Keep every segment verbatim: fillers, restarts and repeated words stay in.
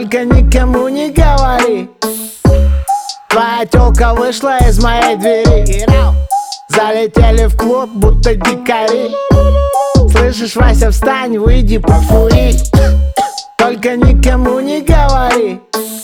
Только никому не говори. Твоя тёлка вышла из моей двери. Залетели в клуб, будто дикари. Слышишь, Вася, встань, выйди, покури. Только никому не говори.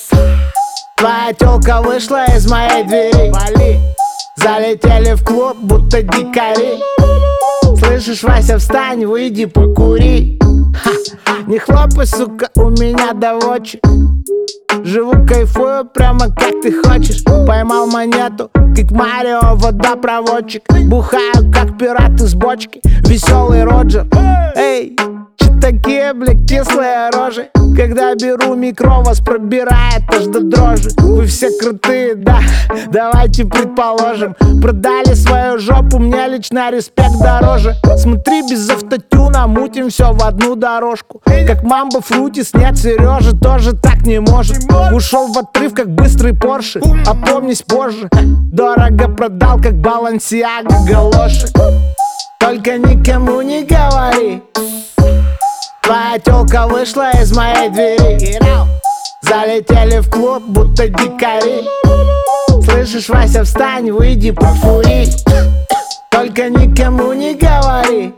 Твоя тёлка вышла из моей двери. Залетели в клуб, будто дикари. Слышишь, Вася, встань, выйди, покури. Ха. Не хлопай, сука, у меня доводчик. Живу, кайфую, прямо как ты хочешь. Поймал монету, как Марио, водопроводчик. Бухаю, как пират из бочки. Веселый Роджер. Эй, че такие, бля, кислые рожи? Когда беру микро, вас пробирает аж до дрожи. Вы все крутые, да, давайте предположим. Продали свою жопу, мне лично респект дороже. Смотри, без автотюна, мутим все в одну дорожку. Как Мамбо Фрутис, нет, Сережа тоже так не может. Ушел в отрыв, как быстрый Порше. Опомнись позже. Дорого продал, как Балансиага галоши. Только никому не говори. Твоя тёлка вышла из моей двери. Залетели в клуб, будто дикари. Слышишь, Вася, встань, выйди, покури. Только никому не говори.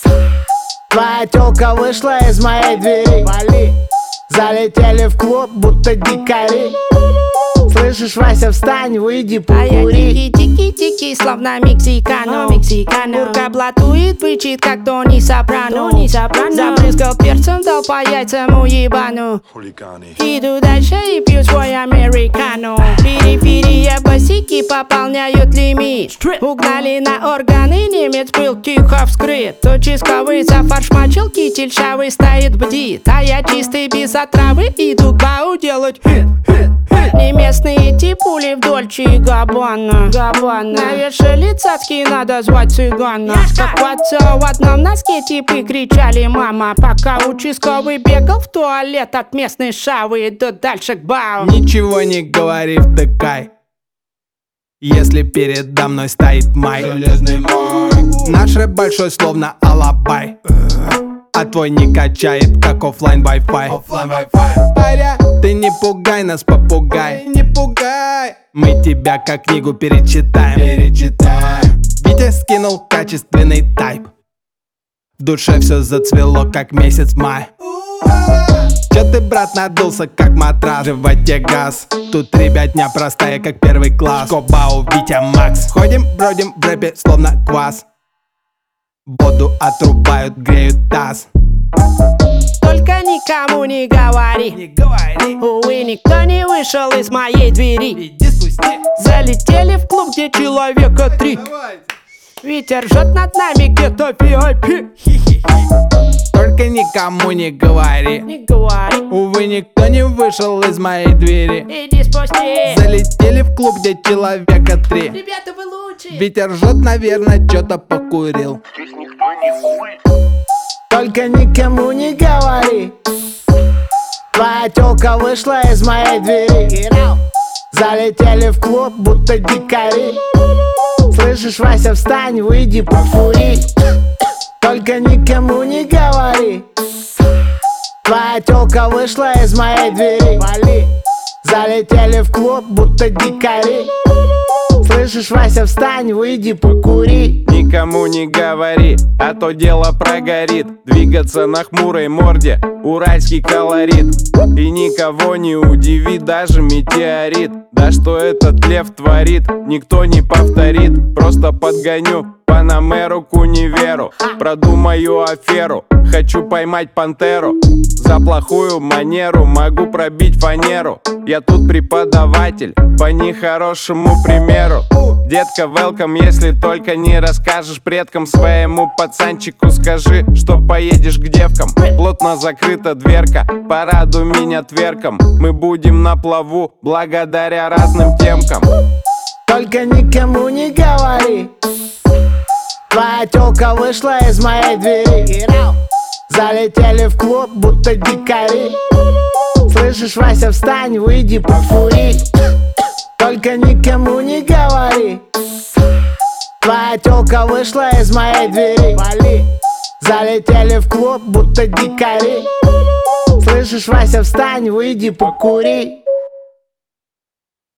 Твоя тёлка вышла из моей двери. Залетели в клуб, будто дикари. Слышишь, Вася, встань, выйди, покури. А я тики-тики-тики, словно мексикано, мексикано. Курка блатует, пычит, как Тони Сопрано, Сопрано. Забрызгал перцем, дал по яйцам уебану. Иду дальше и пью свой американо. Периферия босики пополняют лимит. Угнали на органы, немец был тихо вскрыт. Точисковый зафаршмачил, китель шавый стоит бдит. А я чистый без отравы, иду к бау делать хит, хит. Не местные типули в Дольче и Габбана. Навешали цацки, надо звать цыгана. Скакаться в одном носке типы кричали мама. Пока участковый бегал в туалет от местной шавы. Да дальше к бау. Ничего не говори, втыкай, если передо мной стоит май. Железный май. Наш рэп большой, словно алабай. А твой не качает, как оффлайн Wi-Fi. Паря, ты не пугай нас, попугай. Не пугай. Мы тебя как книгу перечитаем. Перечитаем. Витя скинул качественный тайп. В душе все зацвело, как месяц май. Че ты, брат, надулся, как матрас? В животе газ. Тут ребятня простая, как первый класс. Кобау, Витя, Макс. Ходим, бродим в рэпе, словно квас. Воду отрубают, греют таз. Только никому не говори, Не говори. увы, никто не вышел из моей двери. Иди спусти. Залетели в клуб, где человека три. Ветер ржет над нами, где-то ви ай пи. Только никому не говори. Не говори, Увы, никто не вышел из моей двери. иди спусти. Залетели в клуб, где человека три. Ребята, вы лучше. Ветер ржет, наверное, что-то покурил. Только никому не говори. Твоя тёлка вышла из моей двери. Залетели в клуб, будто дикари. Слышишь, Вася, встань, выйди, покури. Только никому не говори. Твоя тёлка вышла из моей двери. Залетели в клуб, будто дикари. Слышишь, Вася, встань, выйди, покури. Никому не говори, а то дело прогорит. Двигаться на хмурой морде, уральский колорит. И никого не удивит даже метеорит. Да что этот лев творит, никто не повторит. Просто подгоню Панамеру к универу. Продумаю аферу, хочу поймать пантеру. За плохую манеру могу пробить фанеру. Я тут преподаватель, по нехорошему примеру. Детка, welcome, если только не расскажешь предкам. Своему пацанчику скажи, что поедешь к девкам. Плотно закрыта дверка, порадуй меня тверком. Мы будем на плаву благодаря разным темкам. Только никому не говори. Твоя тёлка вышла из моей двери. Залетели в клуб, будто дикари. Слышишь, Вася, встань, выйди, покури. Только никому не говори. Твоя тёлка вышла из моей двери. Залетели в клуб, будто дикари. Слышишь, Слышишь, Вася, встань, выйди покури.